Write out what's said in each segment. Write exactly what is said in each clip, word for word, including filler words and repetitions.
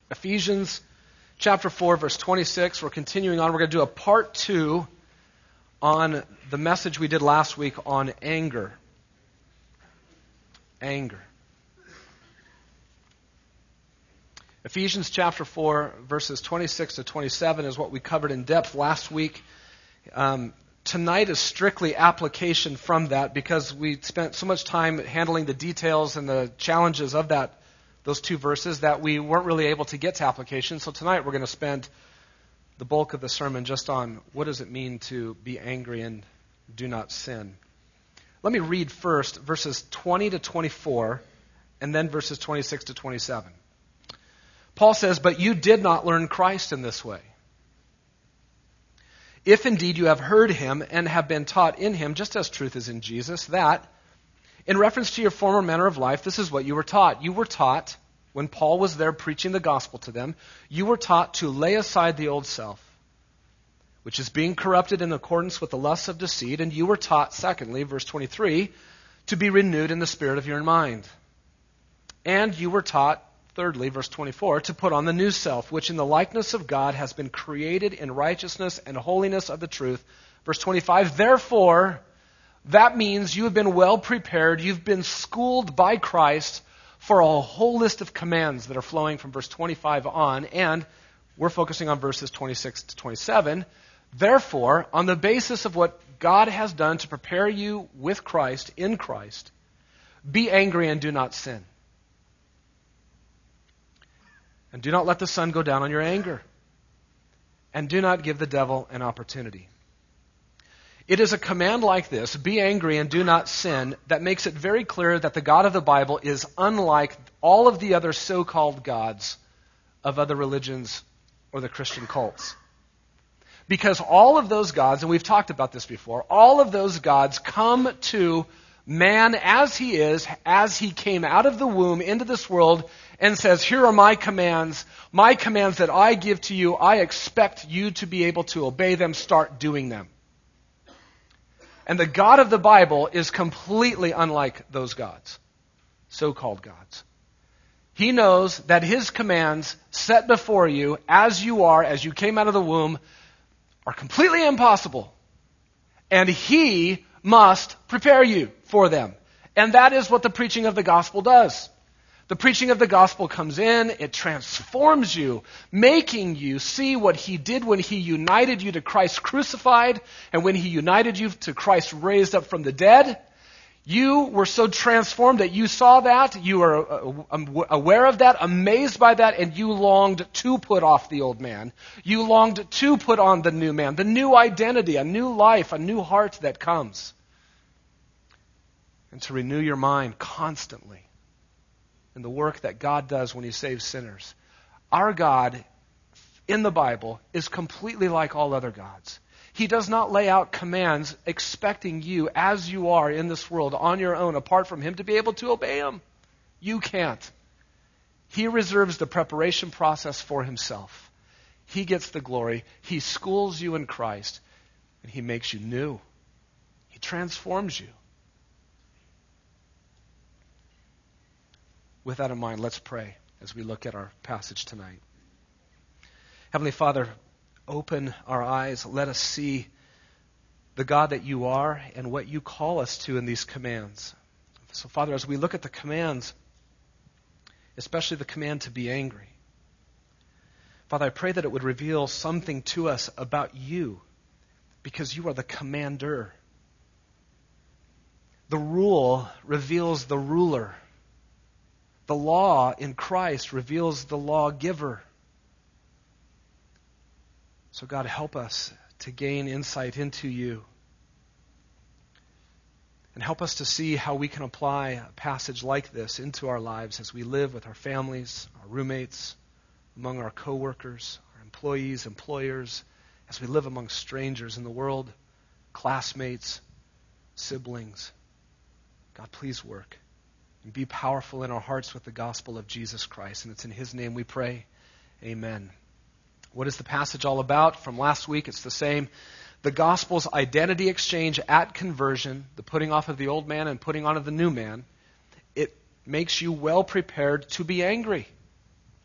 Ephesians chapter four, verse twenty-six. We're continuing on. We're going to do a part two on the message we did last week on anger. Anger. Ephesians chapter four, verses twenty-six to twenty-seven is what we covered in depth last week. Um, tonight is strictly application from that because we spent so much time handling the details and the challenges of that, those two verses, that we weren't really able to get to application. So tonight we're going to spend the bulk of the sermon just on what does it mean to be angry and do not sin. Let me read first verses twenty to twenty-four and then verses twenty-six to twenty-seven. Paul says, "But you did not learn Christ in this way. If indeed you have heard him and have been taught in him, just as truth is in Jesus, that, in reference to your former manner of life, this is what you were taught. You were taught, when Paul was there preaching the gospel to them, you were taught to lay aside the old self, which is being corrupted in accordance with the lusts of deceit, and you were taught, secondly, verse twenty-three, to be renewed in the spirit of your mind. And you were taught, thirdly, verse twenty-four, to put on the new self, which in the likeness of God has been created in righteousness and holiness of the truth. Verse twenty-five, therefore, that means you have been well prepared, you've been schooled by Christ for a whole list of commands that are flowing from verse twenty-five on, and we're focusing on verses twenty-six to twenty-seven. Therefore, on the basis of what God has done to prepare you with Christ, in Christ, be angry and do not sin. And do not let the sun go down on your anger. And do not give the devil an opportunity. It is a command like this, be angry and do not sin, that makes it very clear that the God of the Bible is unlike all of the other so-called gods of other religions or the Christian cults. Because all of those gods, and we've talked about this before, all of those gods come to man as he is, as he came out of the womb into this world, and says, here are my commands, my commands that I give to you. I expect you to be able to obey them, start doing them. And the God of the Bible is completely unlike those gods, so-called gods. He knows that his commands set before you as you are, as you came out of the womb, are completely impossible. And he must prepare you for them. And that is what the preaching of the gospel does. The preaching of the gospel comes in, it transforms you, making you see what he did when he united you to Christ crucified, and when he united you to Christ raised up from the dead. You were so transformed that you saw that, you were aware of that, amazed by that, and you longed to put off the old man. You longed to put on the new man, the new identity, a new life, a new heart that comes. And to renew your mind constantly in the work that God does when he saves sinners. Our God in the Bible is completely like all other gods. He does not lay out commands expecting you as you are in this world on your own apart from him to be able to obey him. You can't. He reserves the preparation process for himself. He gets the glory. He schools you in Christ and he makes you new. He transforms you. With that in mind, let's pray as we look at our passage tonight. Heavenly Father, open our eyes. Let us see the God that you are and what you call us to in these commands. So, Father, as we look at the commands, especially the command to be angry, Father, I pray that it would reveal something to us about you because you are the commander. The rule reveals the ruler. The law in Christ reveals the lawgiver. So God, help us to gain insight into you. And help us to see how we can apply a passage like this into our lives as we live with our families, our roommates, among our coworkers, our employees, employers, as we live among strangers in the world, classmates, siblings. God, please work. And be powerful in our hearts with the gospel of Jesus Christ. And it's in his name we pray. Amen. What is the passage all about? From last week, it's the same. The gospel's identity exchange at conversion, the putting off of the old man and putting on of the new man, it makes you well prepared to be angry.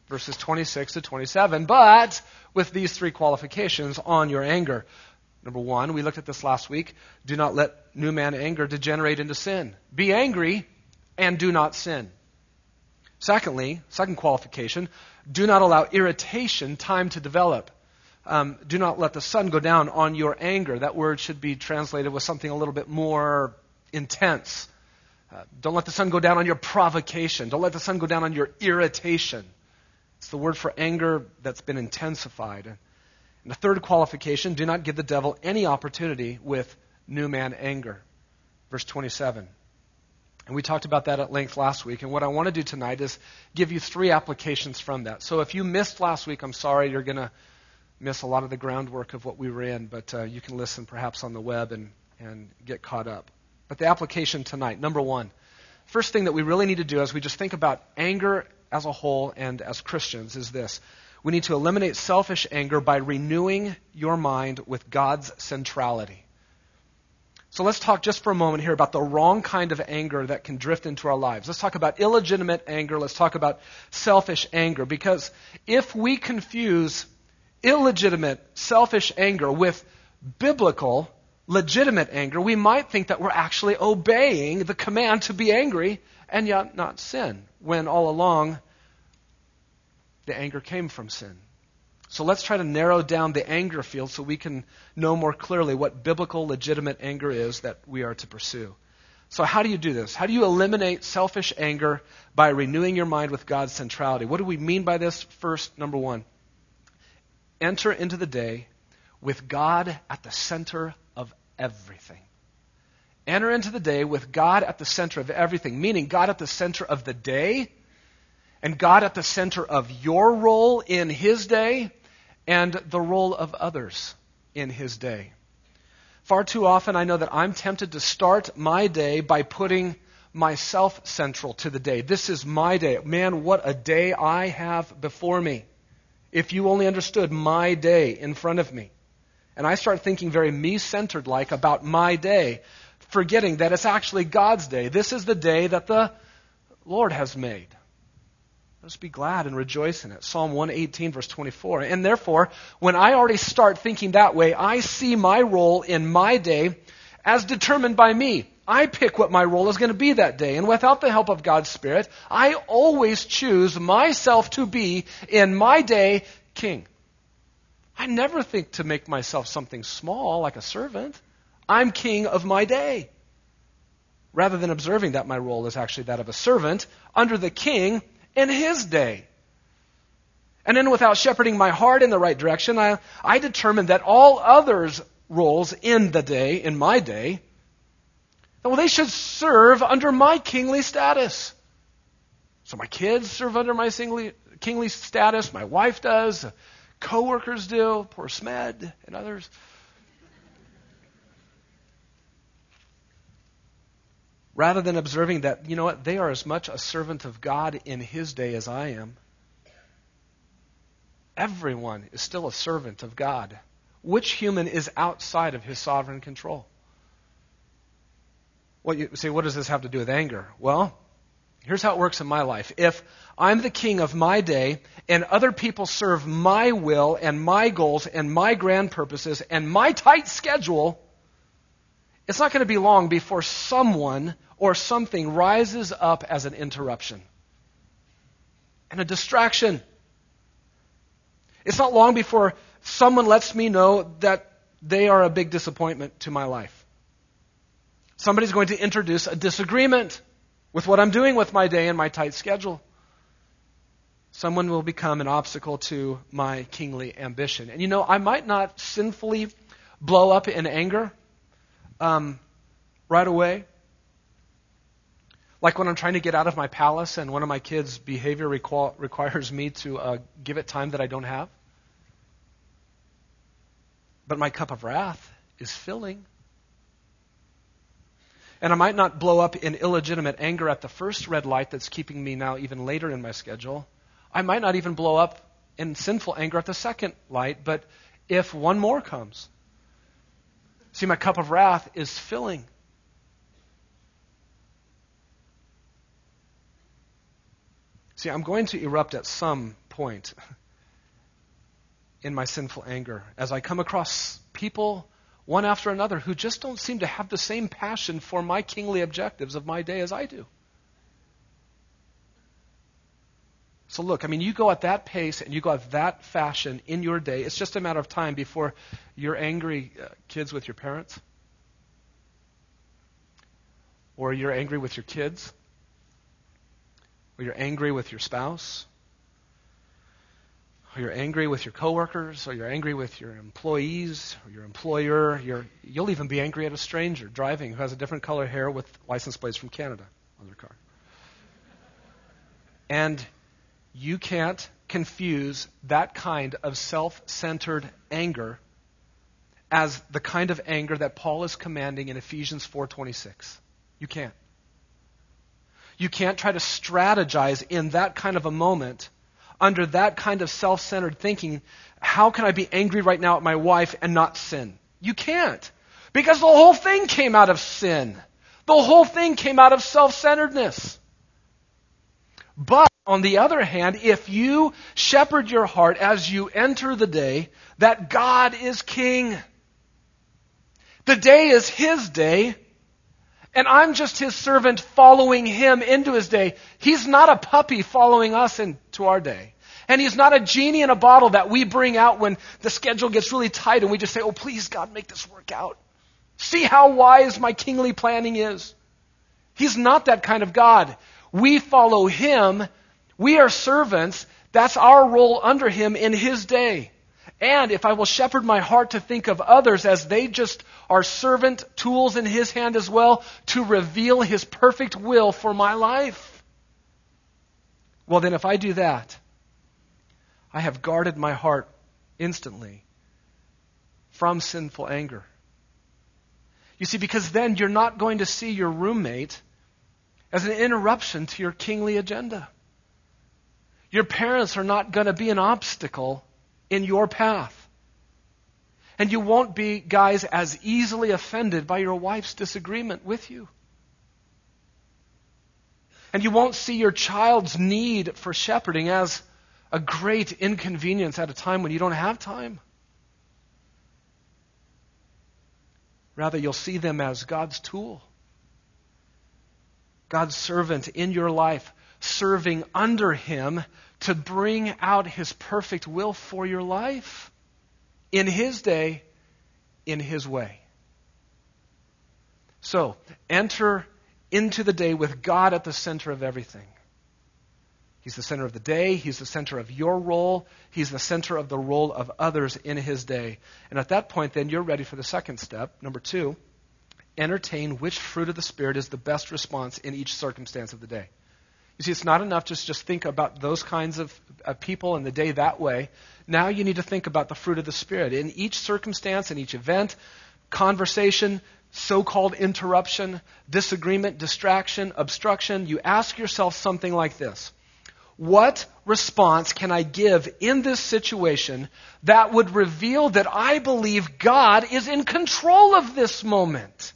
verses twenty-six to twenty-seven, but with these three qualifications on your anger. Number one, we looked at this last week. Do not let new man anger degenerate into sin. Be angry and do not sin. Secondly, second qualification, do not allow irritation time to develop. Um, do not let the sun go down on your anger. That word should be translated with something a little bit more intense. Uh, don't let the sun go down on your provocation. Don't let the sun go down on your irritation. It's the word for anger that's been intensified. And the third qualification, do not give the devil any opportunity with new man anger. Verse twenty-seven. And we talked about that at length last week. And what I want to do tonight is give you three applications from that. So if you missed last week, I'm sorry, you're going to miss a lot of the groundwork of what we were in. But uh, you can listen perhaps on the web and, and get caught up. But the application tonight, number one. First thing that we really need to do as we just think about anger as a whole and as Christians is this. We need to eliminate selfish anger by renewing your mind with God's centrality. So let's talk just for a moment here about the wrong kind of anger that can drift into our lives. Let's talk about illegitimate anger. Let's talk about selfish anger. Because if we confuse illegitimate, selfish anger with biblical, legitimate anger, we might think that we're actually obeying the command to be angry and yet not sin, when all along the anger came from sin. So let's try to narrow down the anger field so we can know more clearly what biblical, legitimate anger is that we are to pursue. So how do you do this? How do you eliminate selfish anger by renewing your mind with God's centrality? What do we mean by this? First, number one, enter into the day with God at the center of everything. Enter into the day with God at the center of everything, meaning God at the center of the day, and God at the center of your role in His day, and the role of others in His day. Far too often I know that I'm tempted to start my day by putting myself central to the day. This is my day. Man, what a day I have before me. If you only understood my day in front of me. And I start thinking very me-centered like about my day, forgetting that it's actually God's day. This is the day that the Lord has made. Let's be glad and rejoice in it. Psalm one eighteen, verse twenty-four. And therefore, when I already start thinking that way, I see my role in my day as determined by me. I pick what my role is going to be that day. And without the help of God's Spirit, I always choose myself to be, in my day, king. I never think to make myself something small like a servant. I'm king of my day. Rather than observing that my role is actually that of a servant under the king in his day. And then without shepherding my heart in the right direction, I, I determined that all others' roles in the day, in my day, well, they should serve under my kingly status. So my kids serve under my singly, kingly status, my wife does, co-workers do, poor Smed and others. Rather than observing that, you know what, they are as much a servant of God in His day as I am. Everyone is still a servant of God. Which human is outside of His sovereign control? Well, you say, what does this have to do with anger? Well, here's how it works in my life. If I'm the king of my day and other people serve my will and my goals and my grand purposes and my tight schedule, it's not going to be long before someone or something rises up as an interruption and a distraction. It's not long before someone lets me know that they are a big disappointment to my life. Somebody's going to introduce a disagreement with what I'm doing with my day and my tight schedule. Someone will become an obstacle to my kingly ambition. And you know, I might not sinfully blow up in anger um, right away. Like when I'm trying to get out of my palace and one of my kids' behavior requ- requires me to uh, give it time that I don't have. But my cup of wrath is filling. And I might not blow up in illegitimate anger at the first red light that's keeping me now even later in my schedule. I might not even blow up in sinful anger at the second light, but if one more comes. See, my cup of wrath is filling. See, I'm going to erupt at some point in my sinful anger as I come across people, one after another, who just don't seem to have the same passion for my kingly objectives of my day as I do. So look, I mean, you go at that pace and you go at that fashion in your day. It's just a matter of time before you're angry uh, kids with your parents. Or you're angry with your kids. Or you're angry with your spouse. Or you're angry with your coworkers. Or you're angry with your employees or your employer. You're, you'll even be angry at a stranger driving who has a different color hair with license plates from Canada on their car. And you can't confuse that kind of self-centered anger as the kind of anger that Paul is commanding in Ephesians four twenty-six. You can't. You can't try to strategize in that kind of a moment, under that kind of self-centered thinking, how can I be angry right now at my wife and not sin? You can't. Because the whole thing came out of sin. The whole thing came out of self-centeredness. But on the other hand, if you shepherd your heart as you enter the day, that God is king. The day is His day, and I'm just His servant following Him into His day. He's not a puppy following us into our day. And He's not a genie in a bottle that we bring out when the schedule gets really tight and we just say, oh, please, God, make this work out. See how wise my kingly planning is. He's not that kind of God. We follow Him. We are servants. That's our role under Him in His day. And if I will shepherd my heart to think of others as they just are servant tools in His hand as well to reveal His perfect will for my life, well then if I do that, I have guarded my heart instantly from sinful anger. You see, because then you're not going to see your roommate as an interruption to your kingly agenda. Your parents are not going to be an obstacle in your path. And you won't be, guys, as easily offended by your wife's disagreement with you. And you won't see your child's need for shepherding as a great inconvenience at a time when you don't have time. Rather, you'll see them as God's tool. God's servant in your life, serving under Him to bring out His perfect will for your life in His day, in His way. So, enter into the day with God at the center of everything. He's the center of the day. He's the center of your role. He's the center of the role of others in His day. And at that point, then, you're ready for the second step. Number two, entertain which fruit of the Spirit is the best response in each circumstance of the day. You see, it's not enough just just think about those kinds of uh, people in the day that way. Now you need to think about the fruit of the Spirit. In each circumstance, in each event, conversation, so-called interruption, disagreement, distraction, obstruction, you ask yourself something like this. What response can I give in this situation that would reveal that I believe God is in control of this moment?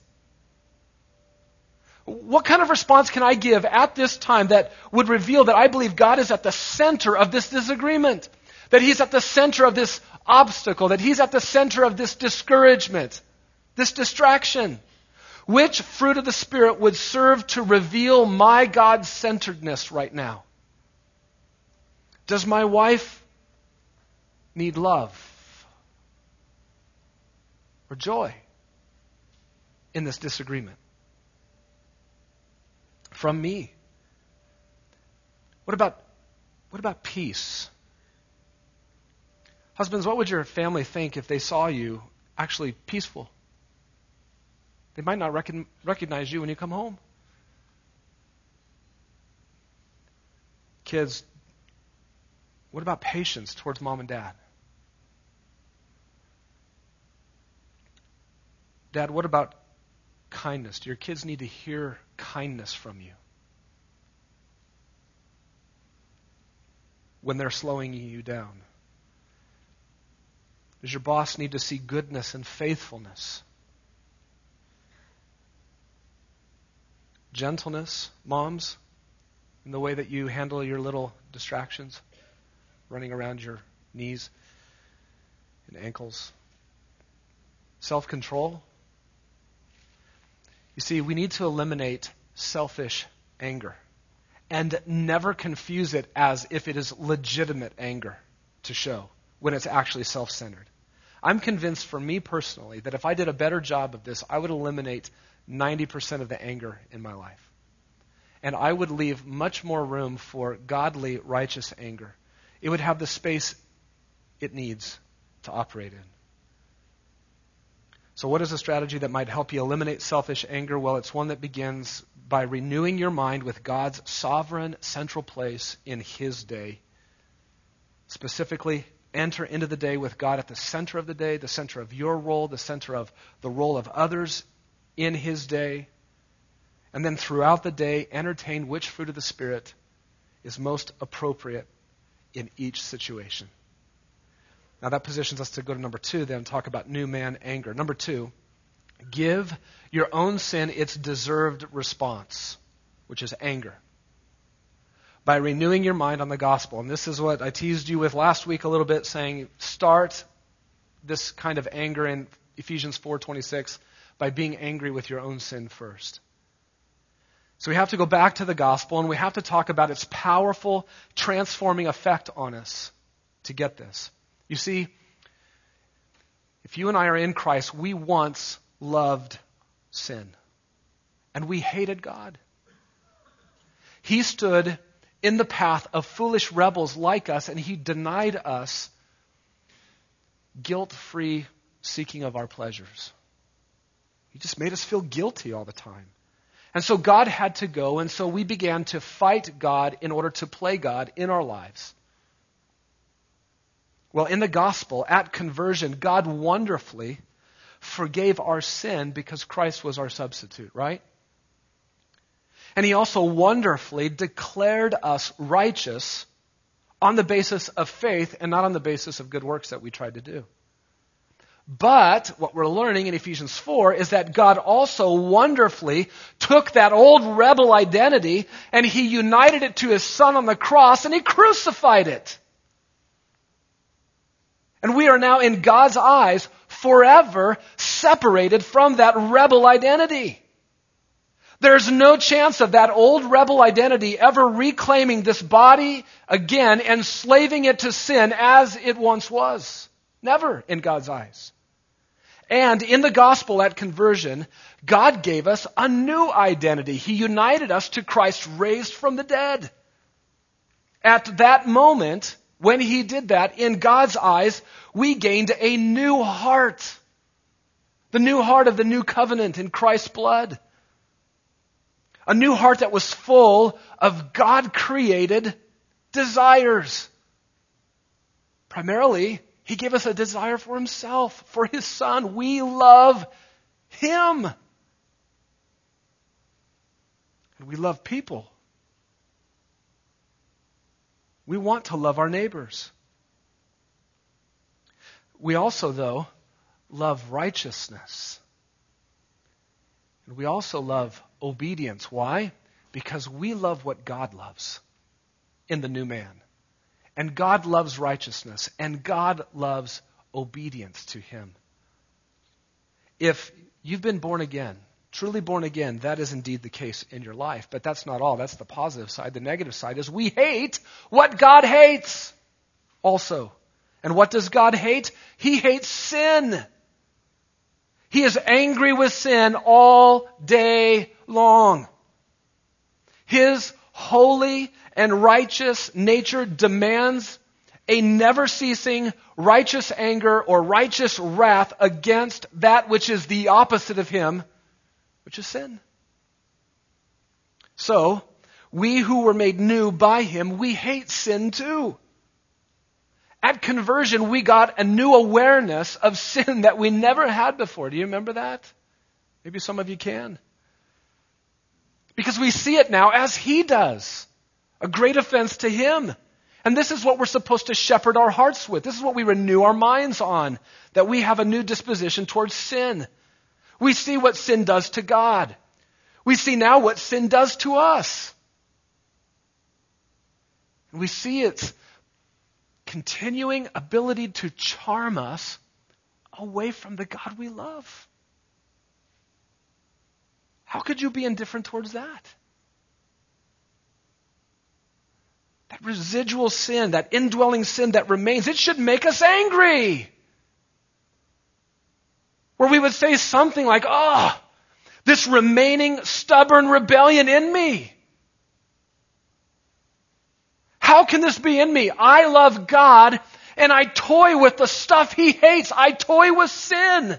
What kind of response can I give at this time that would reveal that I believe God is at the center of this disagreement? That He's at the center of this obstacle? That He's at the center of this discouragement? This distraction? Which fruit of the Spirit would serve to reveal my God-centeredness right now? Does my wife need love or joy in this disagreement? From me. What about what about peace? Husbands, what would your family think if they saw you actually peaceful? They might not recon- recognize you when you come home. Kids, what about patience towards mom and dad? Dad, what about kindness? Do your kids need to hear kindness from you when they're slowing you down? Does your boss need to see goodness and faithfulness? Gentleness, moms, in the way that you handle your little distractions? running around your knees and ankles. Self-control. You see, we need to eliminate selfish anger and never confuse it as if it is legitimate anger to show when it's actually self-centered. I'm convinced for me personally that if I did a better job of this, I would eliminate ninety percent of the anger in my life. And I would leave much more room for godly, righteous anger. It would have the space it needs to operate in. So what is a strategy that might help you eliminate selfish anger? Well, it's one that begins by renewing your mind with God's sovereign central place in His day. Specifically, enter into the day with God at the center of the day, the center of your role, the center of the role of others in His day. And then throughout the day, entertain which fruit of the Spirit is most appropriate in each situation. Now that positions us to go to number two, then talk about new man anger. Number two, give your own sin its deserved response, which is anger, by renewing your mind on the gospel. And this is what I teased you with last week a little bit, saying start this kind of anger in Ephesians four twenty-six by being angry with your own sin first. So we have to go back to the gospel, and we have to talk about its powerful, transforming effect on us to get this. You see, if you and I are in Christ, we once loved sin, and we hated God. He stood in the path of foolish rebels like us, and He denied us guilt-free seeking of our pleasures. He just made us feel guilty all the time. And so God had to go, and so we began to fight God in order to play God in our lives. Well, in the gospel, at conversion, God wonderfully forgave our sin because Christ was our substitute, right? And He also wonderfully declared us righteous on the basis of faith and not on the basis of good works that we tried to do. But what we're learning in Ephesians four is that God also wonderfully took that old rebel identity and He united it to His Son on the cross and He crucified it. And we are now in God's eyes forever separated from that rebel identity. There's no chance of that old rebel identity ever reclaiming this body again, enslaving it to sin as it once was. Never in God's eyes. And in the gospel at conversion, God gave us a new identity. He united us to Christ raised from the dead. At that moment, when He did that, in God's eyes, we gained a new heart. The new heart of the new covenant in Christ's blood. A new heart that was full of God-created desires. Primarily, He gave us a desire for Himself, for His Son. We love Him. And we love people. We want to love our neighbors. We also, though, love righteousness. And we also love obedience. Why? Because we love what God loves in the new man. And God loves righteousness. And God loves obedience to Him. If you've been born again, truly born again, that is indeed the case in your life. But that's not all. That's the positive side. The negative side is we hate what God hates also. And what does God hate? He hates sin. He is angry with sin all day long. His holy and righteous nature demands a never-ceasing righteous anger or righteous wrath against that which is the opposite of Him, which is sin. So, we who were made new by Him, we hate sin too. At conversion, we got a new awareness of sin that we never had before. Do you remember that? Maybe some of you can. Because we see it now as He does. A great offense to Him. And this is what we're supposed to shepherd our hearts with. This is what we renew our minds on. That we have a new disposition towards sin. We see what sin does to God. We see now what sin does to us. And we see it continuing ability to charm us away from the God we love. How could you be indifferent towards that? That residual sin, that indwelling sin that remains, it should make us angry. Where we would say something like, oh, this remaining stubborn rebellion in me. How can this be in me? I love God and I toy with the stuff He hates. I toy with sin.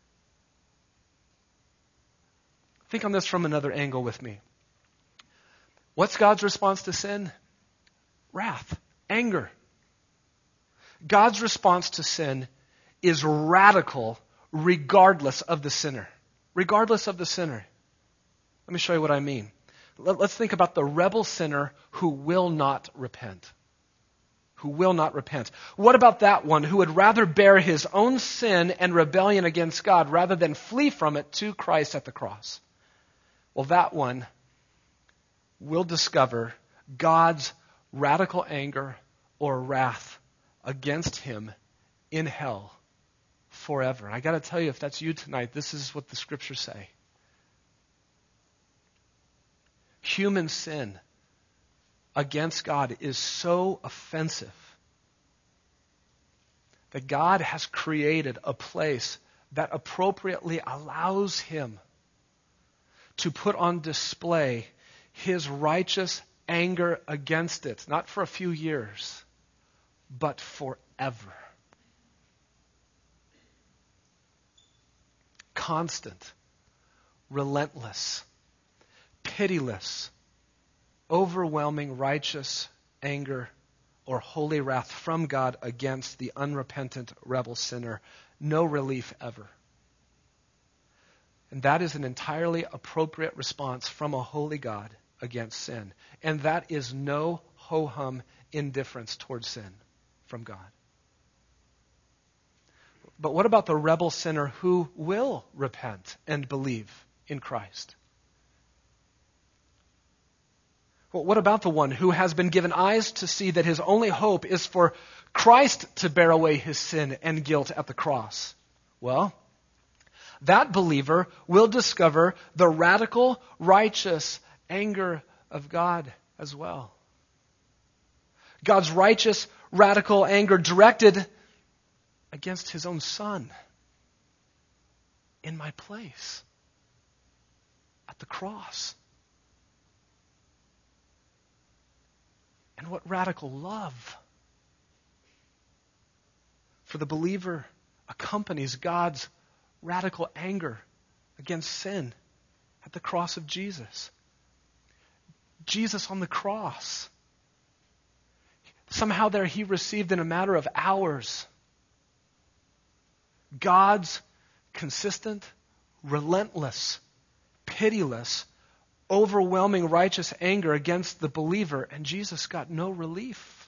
Think on this from another angle with me. What's God's response to sin? Wrath, anger. God's response to sin is radical regardless of the sinner. Regardless of the sinner. Let me show you what I mean. Let's think about the rebel sinner who will not repent. Who will not repent. What about that one who would rather bear his own sin and rebellion against God rather than flee from it to Christ at the cross? Well, that one will discover God's radical anger or wrath against him in hell forever. And I got to tell you, if that's you tonight, this is what the scriptures say. Human sin against God is so offensive that God has created a place that appropriately allows Him to put on display His righteous anger against it, not for a few years, but forever. Constant, relentless, pitiless, overwhelming righteous anger or holy wrath from God against the unrepentant rebel sinner. No relief ever. And that is an entirely appropriate response from a holy God against sin. And that is no ho-hum indifference towards sin from God. But what about the rebel sinner who will repent and believe in Christ? Well, what about the one who has been given eyes to see that his only hope is for Christ to bear away his sin and guilt at the cross? Well, that believer will discover the radical, righteous anger of God as well. God's righteous, radical anger directed against His own Son in my place at the cross. And what radical love for the believer accompanies God's radical anger against sin at the cross of Jesus. Jesus on the cross. Somehow there He received in a matter of hours God's consistent, relentless, pitiless, overwhelming righteous anger against the believer, and Jesus got no relief.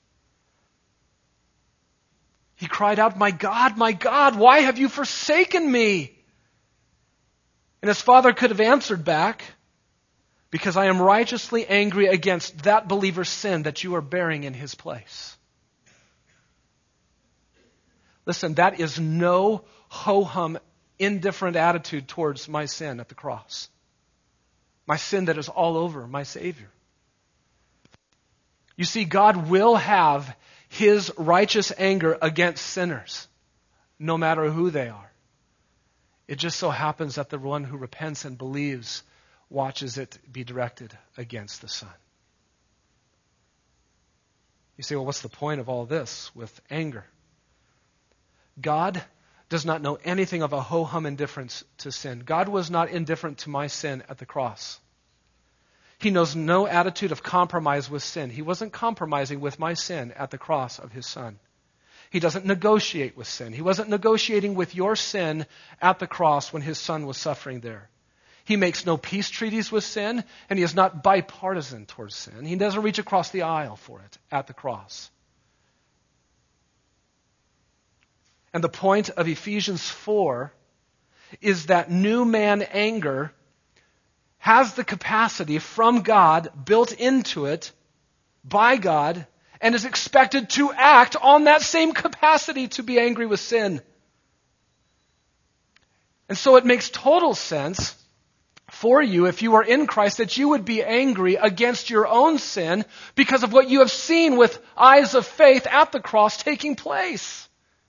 He cried out, "My God, my God, why have you forsaken me?" And His Father could have answered back, "Because I am righteously angry against that believer's sin that you are bearing in his place." Listen, that is no ho-hum, indifferent attitude towards my sin at the cross. My sin that is all over my Savior. You see, God will have His righteous anger against sinners, no matter who they are. It just so happens that the one who repents and believes watches it be directed against the Son. You say, well, what's the point of all this with anger? God does not know anything of a ho-hum indifference to sin. God was not indifferent to my sin at the cross. He knows no attitude of compromise with sin. He wasn't compromising with my sin at the cross of His Son. He doesn't negotiate with sin. He wasn't negotiating with your sin at the cross when His Son was suffering there. He makes no peace treaties with sin, and He is not bipartisan towards sin. He doesn't reach across the aisle for it at the cross. And the point of Ephesians four is that new man anger has the capacity from God, built into it by God, and is expected to act on that same capacity to be angry with sin. And so it makes total sense for you, if you are in Christ, that you would be angry against your own sin because of what you have seen with eyes of faith at the cross taking place.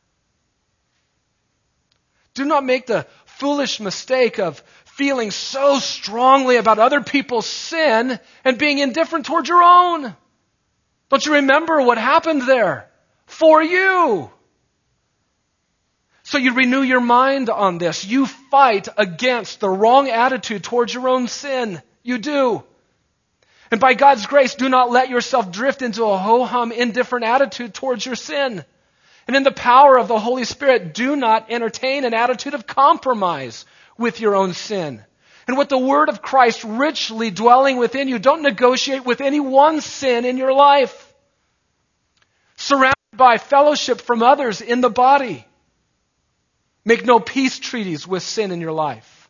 Do not make the foolish mistake of feeling so strongly about other people's sin and being indifferent toward your own. Don't you remember what happened there for you? So you renew your mind on this. You fight against the wrong attitude towards your own sin. You do. And by God's grace, do not let yourself drift into a ho-hum, indifferent attitude towards your sin. And in the power of the Holy Spirit, do not entertain an attitude of compromise with your own sin. And with the word of Christ richly dwelling within you, don't negotiate with any one sin in your life. Surrounded by fellowship from others in the body. Make no peace treaties with sin in your life.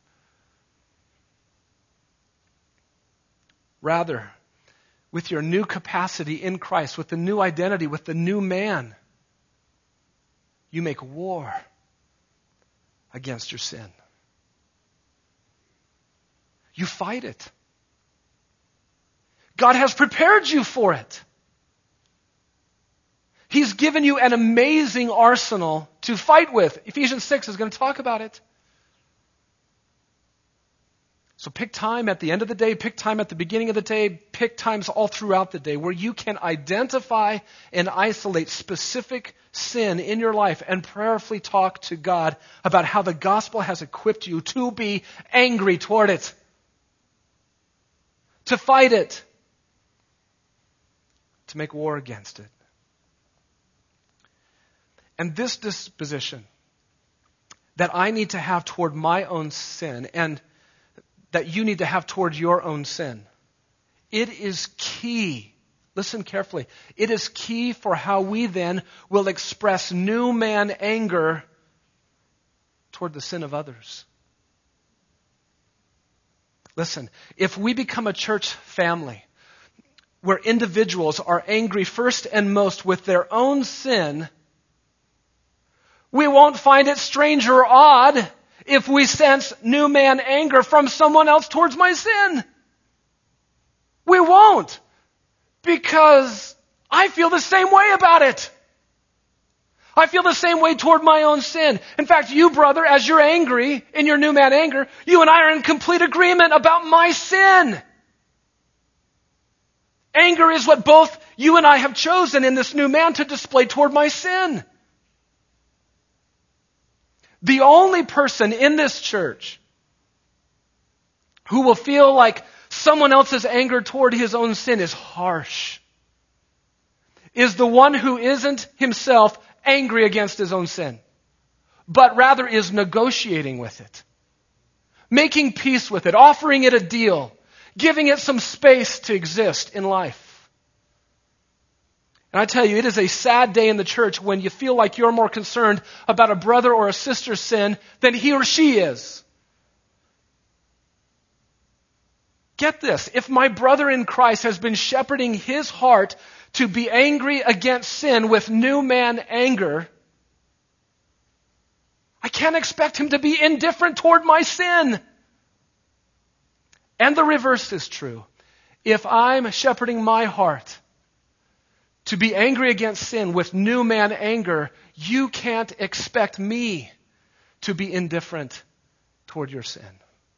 Rather, with your new capacity in Christ, with the new identity, with the new man, you make war against your sin. You fight it. God has prepared you for it. He's given you an amazing arsenal to fight with. Ephesians six is going to talk about it. So pick time at the end of the day, pick time at the beginning of the day, pick times all throughout the day where you can identify and isolate specific sin in your life and prayerfully talk to God about how the gospel has equipped you to be angry toward it, to fight it, to make war against it. And this disposition that I need to have toward my own sin and that you need to have toward your own sin, it is key. Listen carefully. It is key for how we then will express new man anger toward the sin of others. Listen, if we become a church family where individuals are angry first and most with their own sin, we won't find it strange or odd if we sense new man anger from someone else towards my sin. We won't, because I feel the same way about it. I feel the same way toward my own sin. In fact, you, brother, as you're angry in your new man anger, you and I are in complete agreement about my sin. Anger is what both you and I have chosen in this new man to display toward my sin. The only person in this church who will feel like someone else's anger toward his own sin is harsh is the one who isn't himself angry against his own sin, but rather is negotiating with it, making peace with it, offering it a deal, giving it some space to exist in life. And I tell you, it is a sad day in the church when you feel like you're more concerned about a brother or a sister's sin than he or she is. Get this. If my brother in Christ has been shepherding his heart to be angry against sin with new man anger, I can't expect him to be indifferent toward my sin. And the reverse is true. If I'm shepherding my heart to be angry against sin with new man anger, you can't expect me to be indifferent toward your sin.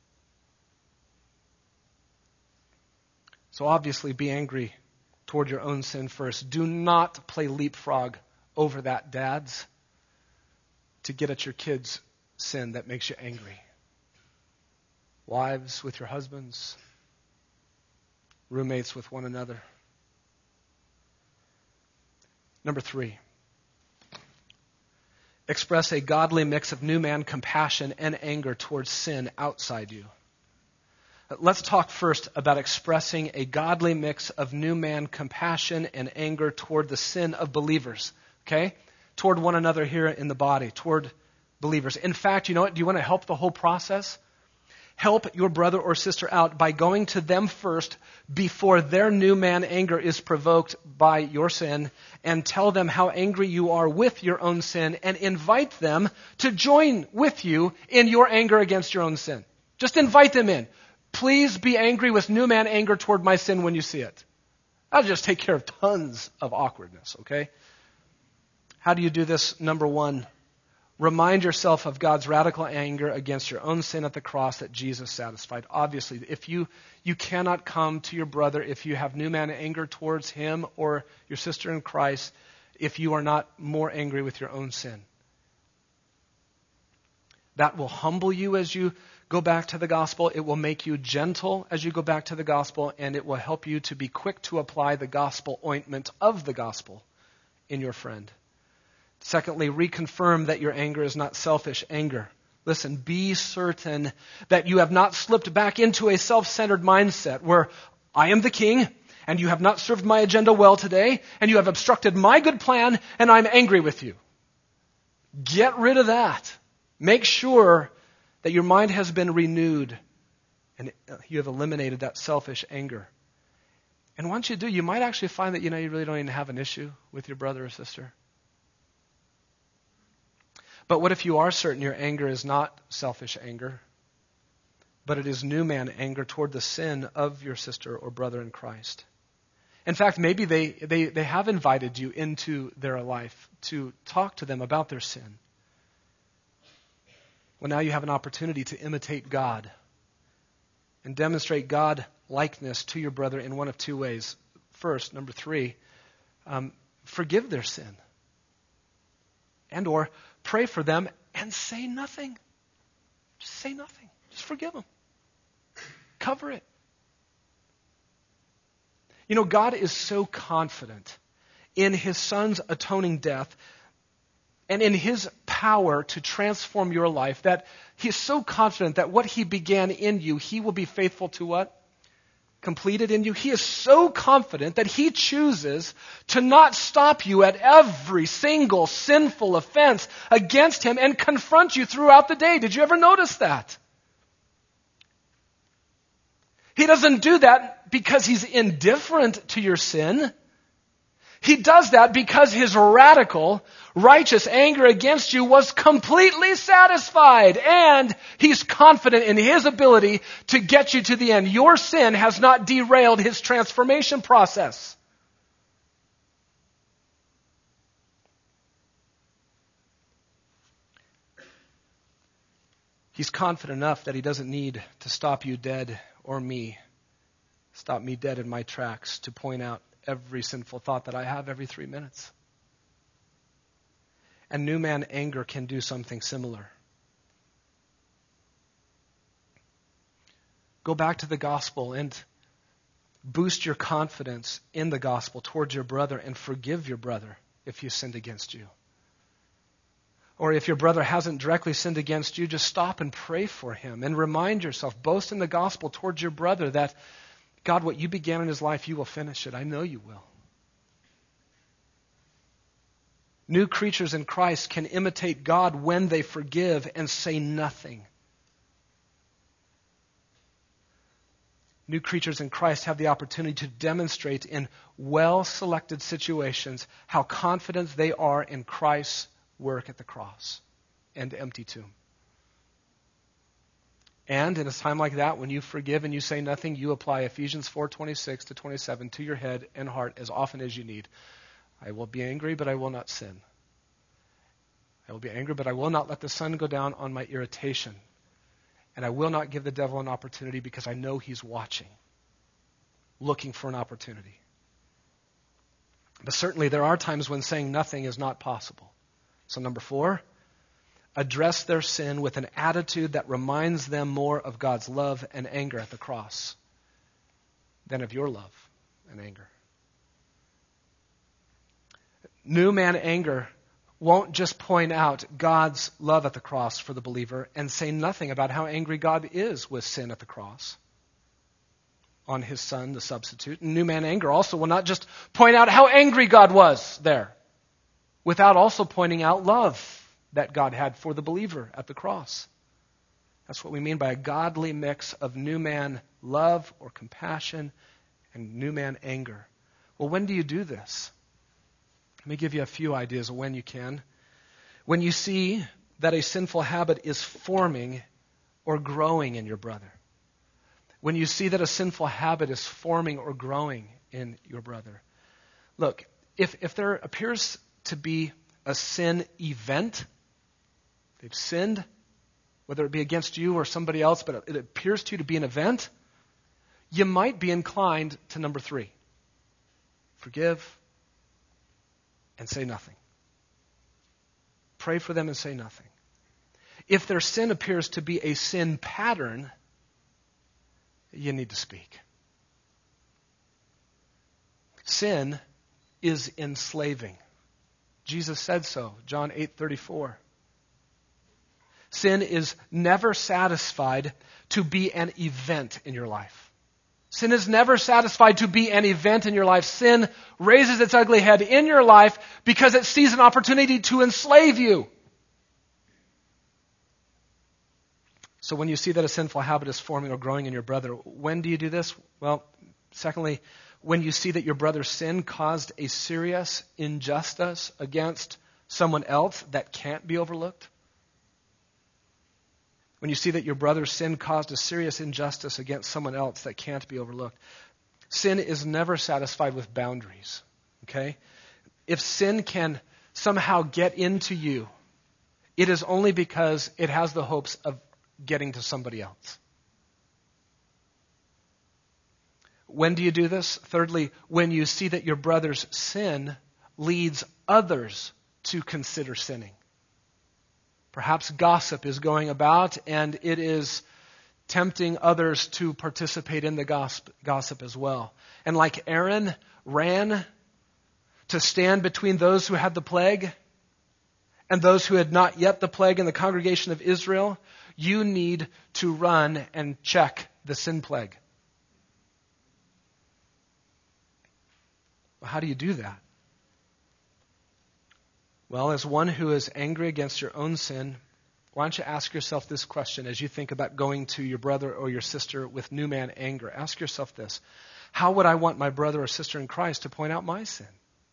So obviously, be angry toward your own sin first. Do not play leapfrog over that, dads, to get at your kids' sin that makes you angry. Wives with your husbands, roommates with one another. Number three, express a godly mix of new man compassion and anger towards sin outside you. Let's talk first about expressing a godly mix of new man compassion and anger toward the sin of believers, okay? Toward one another here in the body, toward believers. In fact, you know what? Do you want to help the whole process? Help your brother or sister out by going to them first before their new man anger is provoked by your sin, and tell them how angry you are with your own sin, and invite them to join with you in your anger against your own sin. Just invite them in. Please be angry with new man anger toward my sin when you see it. That'll just take care of tons of awkwardness, okay? How do you do this? Number one, remind yourself of God's radical anger against your own sin at the cross that Jesus satisfied. Obviously, if you, you cannot come to your brother if you have new man anger towards him or your sister in Christ if you are not more angry with your own sin. That will humble you as you go back to the gospel. It will make you gentle as you go back to the gospel, and it will help you to be quick to apply the gospel ointment of the gospel in your friend. Secondly, reconfirm that your anger is not selfish anger. Listen, be certain that you have not slipped back into a self-centered mindset where I am the king, and you have not served my agenda well today, and you have obstructed my good plan, and I'm angry with you. Get rid of that. Make sure that your mind has been renewed and you have eliminated that selfish anger. And once you do, you might actually find that, you know, you really don't even have an issue with your brother or sister. But what if you are certain your anger is not selfish anger, but it is new man anger toward the sin of your sister or brother in Christ? In fact, maybe they, they, they have invited you into their life to talk to them about their sin. Well, now you have an opportunity to imitate God and demonstrate God-likeness to your brother in one of two ways. First, number three, um, forgive their sin. And or pray for them and say nothing. Just say nothing. Just forgive them. Cover it. You know, God is so confident in his Son's atoning death and in his power to transform your life that he is so confident that what he began in you, he will be faithful to what? Completed in you. He is so confident that he chooses to not stop you at every single sinful offense against him and confront you throughout the day. Did you ever notice that? He doesn't do that because he's indifferent to your sin. He does that because his radical, righteous anger against you was completely satisfied, and he's confident in his ability to get you to the end. Your sin has not derailed his transformation process. He's confident enough that he doesn't need to stop you dead or me, stop me dead in my tracks to point out every sinful thought that I have every three minutes. And new man anger can do something similar. Go back to the gospel and boost your confidence in the gospel towards your brother and forgive your brother if he sinned against you. Or if your brother hasn't directly sinned against you, just stop and pray for him and remind yourself, boast in the gospel towards your brother that God, what you began in his life, you will finish it. I know you will. New creatures in Christ can imitate God when they forgive and say nothing. New creatures in Christ have the opportunity to demonstrate in well-selected situations how confident they are in Christ's work at the cross and empty tomb. And in a time like that, when you forgive and you say nothing, you apply Ephesians four twenty-six to twenty-seven to your head and heart as often as you need. I will be angry, but I will not sin. I will be angry, but I will not let the sun go down on my irritation. And I will not give the devil an opportunity because I know he's watching, looking for an opportunity. But certainly there are times when saying nothing is not possible. So number four, address their sin with an attitude that reminds them more of God's love and anger at the cross than of your love and anger. New man anger won't just point out God's love at the cross for the believer and say nothing about how angry God is with sin at the cross on his Son, the substitute. And new man anger also will not just point out how angry God was there without also pointing out love that God had for the believer at the cross. That's what we mean by a godly mix of new man love or compassion and new man anger. Well, when do you do this? Let me give you a few ideas of when you can. When you see that a sinful habit is forming or growing in your brother. When you see that a sinful habit is forming or growing in your brother. Look, if, if there appears to be a sin event, they've sinned, whether it be against you or somebody else, but it appears to you to be an event, you might be inclined to number three. Forgive and say nothing. Pray for them and say nothing. If their sin appears to be a sin pattern, you need to speak. Sin is enslaving. Jesus said so, John eight thirty-four. Sin is never satisfied to be an event in your life. Sin is never satisfied to be an event in your life. Sin raises its ugly head in your life because it sees an opportunity to enslave you. So when you see that a sinful habit is forming or growing in your brother, when do you do this? Well, secondly, when you see that your brother's sin caused a serious injustice against someone else that can't be overlooked. When you see that your brother's sin caused a serious injustice against someone else that can't be overlooked. Sin is never satisfied with boundaries, okay? If sin can somehow get into you, it is only because it has the hopes of getting to somebody else. When do you do this? Thirdly, when you see that your brother's sin leads others to consider sinning. Perhaps gossip is going about and it is tempting others to participate in the gossip, gossip as well. And like Aaron ran to stand between those who had the plague and those who had not yet the plague in the congregation of Israel, you need to run and check the sin plague. Well, how do you do that? Well, as one who is angry against your own sin, why don't you ask yourself this question as you think about going to your brother or your sister with new man anger. Ask yourself this. How would I want my brother or sister in Christ to point out my sin?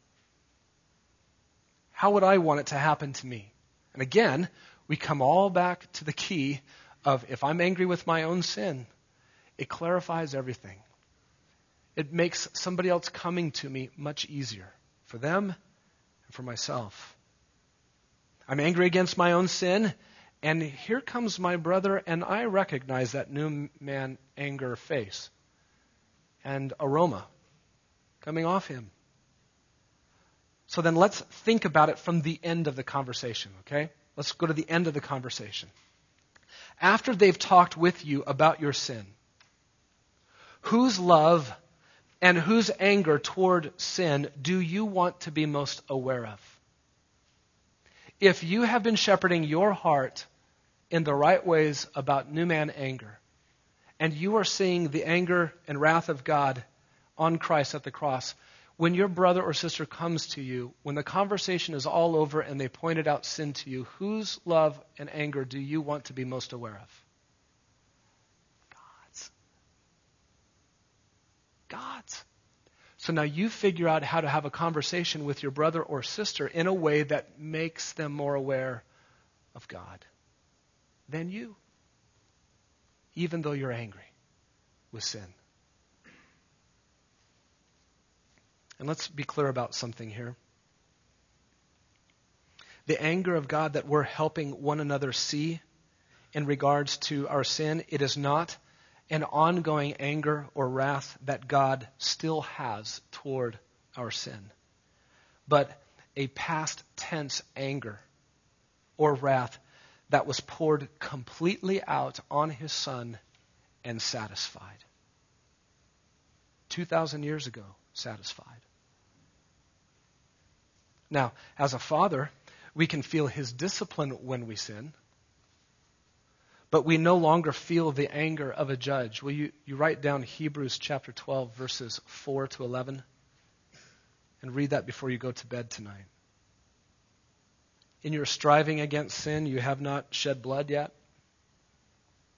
How would I want it to happen to me? And again, we come all back to the key of if I'm angry with my own sin, it clarifies everything. It makes somebody else coming to me much easier for them and for myself. I'm angry against my own sin, and here comes my brother, and I recognize that new man anger face and aroma coming off him. So then let's think about it from the end of the conversation, okay? Let's go to the end of the conversation. After they've talked with you about your sin, whose love and whose anger toward sin do you want to be most aware of? If you have been shepherding your heart in the right ways about new man anger, and you are seeing the anger and wrath of God on Christ at the cross, when your brother or sister comes to you, when the conversation is all over and they pointed out sin to you, whose love and anger do you want to be most aware of? God's. God's. So now you figure out how to have a conversation with your brother or sister in a way that makes them more aware of God than you, even though you're angry with sin. And let's be clear about something here. The anger of God that we're helping one another see in regards to our sin, it is not an ongoing anger or wrath that God still has toward our sin, but a past tense anger or wrath that was poured completely out on his Son and satisfied. two thousand years ago, satisfied. Now, as a father, we can feel his discipline when we sin, but we no longer feel the anger of a judge. Will you, you write down Hebrews chapter twelve, verses four to eleven, and read that before you go to bed tonight. In your striving against sin, you have not shed blood yet.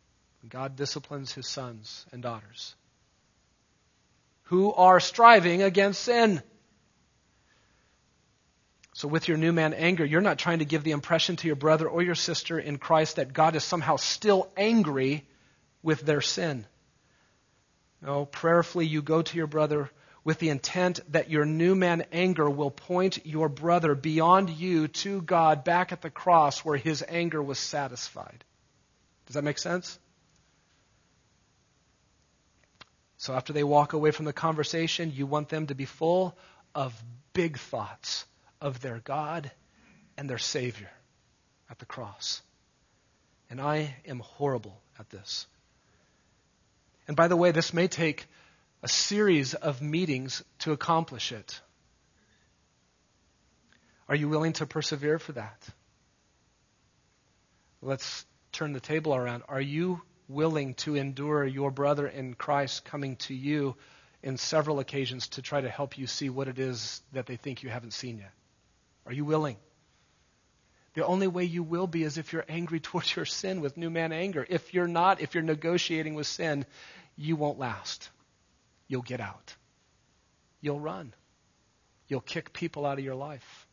God disciplines his sons and daughters who are striving against sin. So with your new man anger, you're not trying to give the impression to your brother or your sister in Christ that God is somehow still angry with their sin. No, prayerfully you go to your brother with the intent that your new man anger will point your brother beyond you to God back at the cross where his anger was satisfied. Does that make sense? So after they walk away from the conversation, you want them to be full of big thoughts of their God and their Savior at the cross. And I am horrible at this. And by the way, this may take a series of meetings to accomplish it. Are you willing to persevere for that? Let's turn the table around. Are you willing to endure your brother in Christ coming to you in several occasions to try to help you see what it is that they think you haven't seen yet? Are you willing? The only way you will be is if you're angry towards your sin with new man anger. If you're not, if you're negotiating with sin, you won't last. You'll get out. You'll run. You'll kick people out of your life.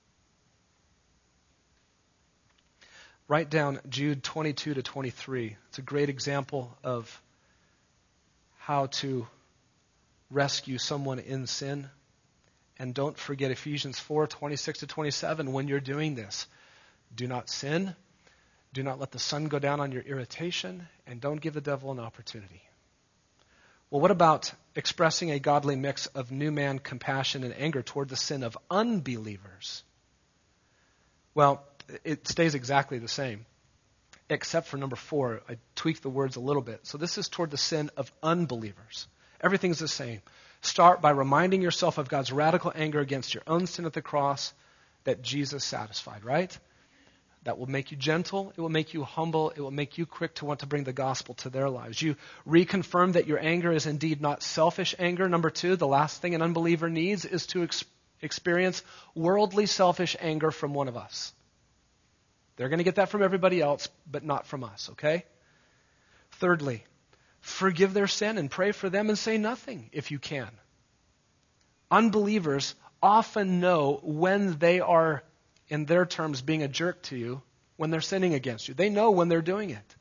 Write down Jude twenty-two to twenty-three. It's a great example of how to rescue someone in sin. And don't forget Ephesians four, twenty-six to twenty-seven when you're doing this. Do not sin. Do not let the sun go down on your irritation. And don't give the devil an opportunity. Well, what about expressing a godly mix of new man compassion and anger toward the sin of unbelievers? Well, it stays exactly the same, except for number four. I tweaked the words a little bit. So this is toward the sin of unbelievers. Everything's the same. Start by reminding yourself of God's radical anger against your own sin at the cross that Jesus satisfied, right? That will make you gentle. It will make you humble. It will make you quick to want to bring the gospel to their lives. You reconfirm that your anger is indeed not selfish anger. Number two, the last thing an unbeliever needs is to ex- experience worldly selfish anger from one of us. They're going to get that from everybody else, but not from us, okay? Thirdly, forgive their sin and pray for them and say nothing if you can. Unbelievers often know when they are, in their terms, being a jerk to you, when they're sinning against you. They know when they're doing it.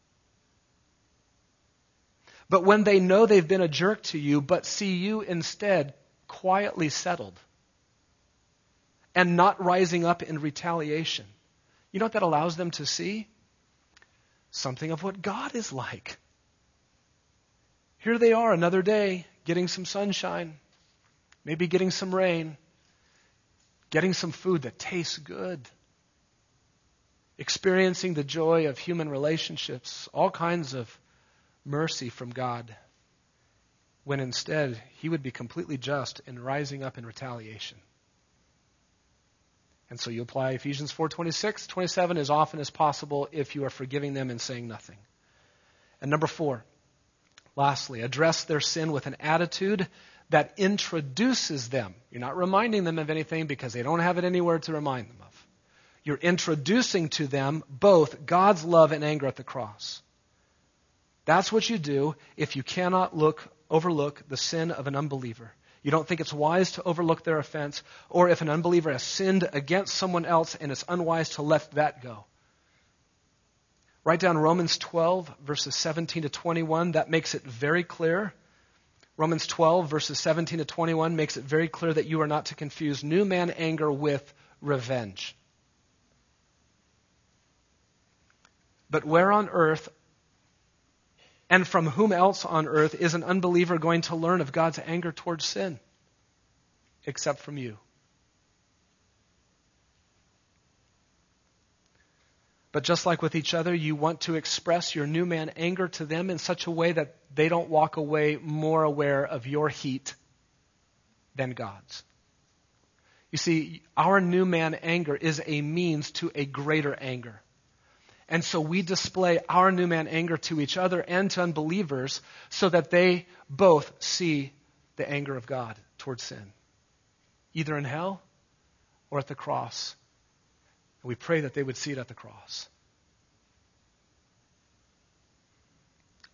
But when they know they've been a jerk to you, but see you instead quietly settled and not rising up in retaliation, you know what that allows them to see? Something of what God is like. Here they are another day, getting some sunshine, maybe getting some rain, getting some food that tastes good, experiencing the joy of human relationships, all kinds of mercy from God, when instead he would be completely just in rising up in retaliation. And so you apply Ephesians four, twenty-six, twenty-seven as often as possible if you are forgiving them and saying nothing. And number four, lastly, address their sin with an attitude that introduces them. You're not reminding them of anything because they don't have it anywhere to remind them of. You're introducing to them both God's love and anger at the cross. That's what you do if you cannot look, overlook the sin of an unbeliever. You don't think it's wise to overlook their offense, or if an unbeliever has sinned against someone else and it's unwise to let that go. Write down Romans twelve, verses seventeen to twenty-one. That makes it very clear. Romans twelve, verses seventeen to twenty-one makes it very clear that you are not to confuse new man anger with revenge. But where on earth and from whom else on earth is an unbeliever going to learn of God's anger towards sin? Except from you. But just like with each other, you want to express your new man anger to them in such a way that they don't walk away more aware of your heat than God's. You see, our new man anger is a means to a greater anger. And so we display our new man anger to each other and to unbelievers so that they both see the anger of God towards sin, either in hell or at the cross. And we pray that they would see it at the cross.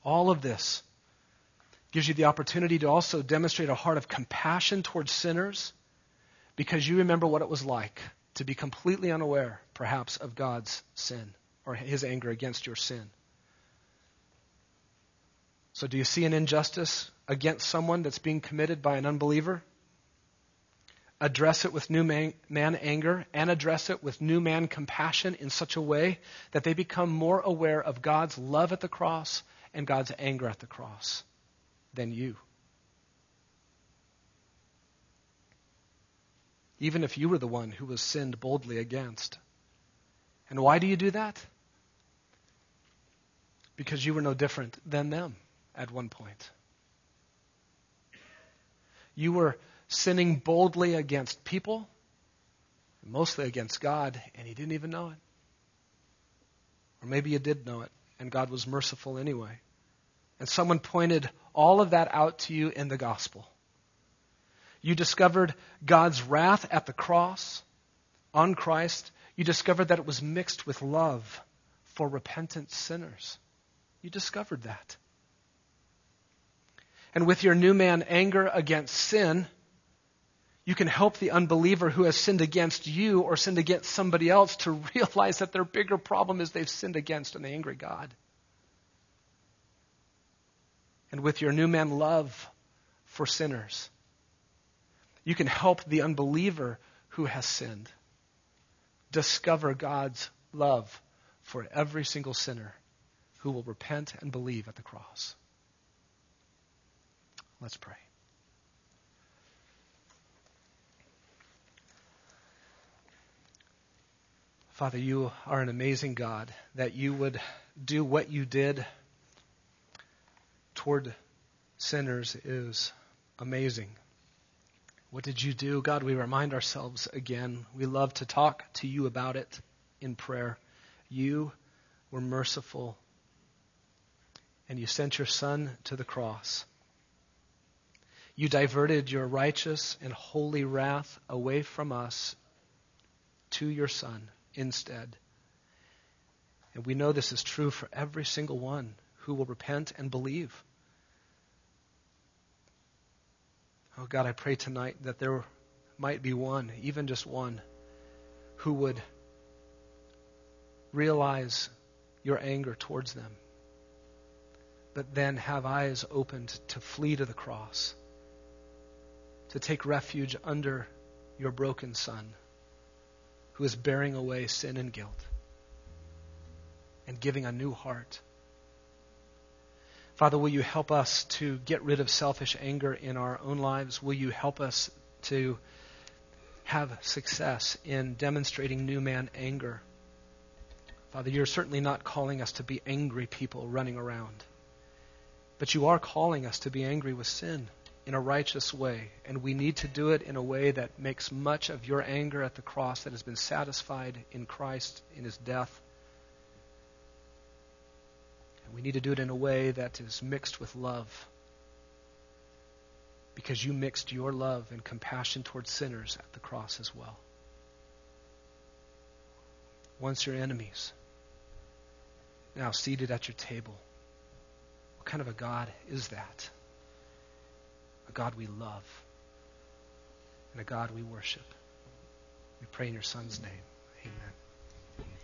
All of this gives you the opportunity to also demonstrate a heart of compassion towards sinners because you remember what it was like to be completely unaware, perhaps, of God's sin or his anger against your sin. So do you see an injustice against someone that's being committed by an unbeliever? Address it with new man, man anger and address it with new man compassion in such a way that they become more aware of God's love at the cross and God's anger at the cross than you. Even if you were the one who was sinned boldly against. And why do you do that? Because you were no different than them at one point. You were sinning boldly against people, mostly against God, and you didn't even know it. Or maybe you did know it, and God was merciful anyway. And someone pointed all of that out to you in the gospel. You discovered God's wrath at the cross on Christ. You discovered that it was mixed with love for repentant sinners. You discovered that. And with your new man anger against sin, you can help the unbeliever who has sinned against you or sinned against somebody else to realize that their bigger problem is they've sinned against an angry God. And with your new man love for sinners, you can help the unbeliever who has sinned discover God's love for every single sinner who will repent and believe at the cross. Let's pray. Father, you are an amazing God, that you would do what you did toward sinners is amazing. What did you do? God, we remind ourselves again. We love to talk to you about it in prayer. You were merciful, and you sent your Son to the cross. You diverted your righteous and holy wrath away from us to your Son instead. And we know this is true for every single one who will repent and believe. Oh God, I pray tonight that there might be one, even just one, who would realize your anger towards them, but then have eyes opened to flee to the cross, to take refuge under your broken Son, who is bearing away sin and guilt and giving a new heart. Father, will you help us to get rid of selfish anger in our own lives? Will you help us to have success in demonstrating new man anger? Father, you're certainly not calling us to be angry people running around, but you are calling us to be angry with sin in a righteous way, and we need to do it in a way that makes much of your anger at the cross that has been satisfied in Christ, in his death. We need to do it in a way that is mixed with love, because you mixed your love and compassion towards sinners at the cross as well. Once your enemies, now seated at your table. What kind of a God is that? A God we love and a God we worship. We pray in your Son's name. Amen.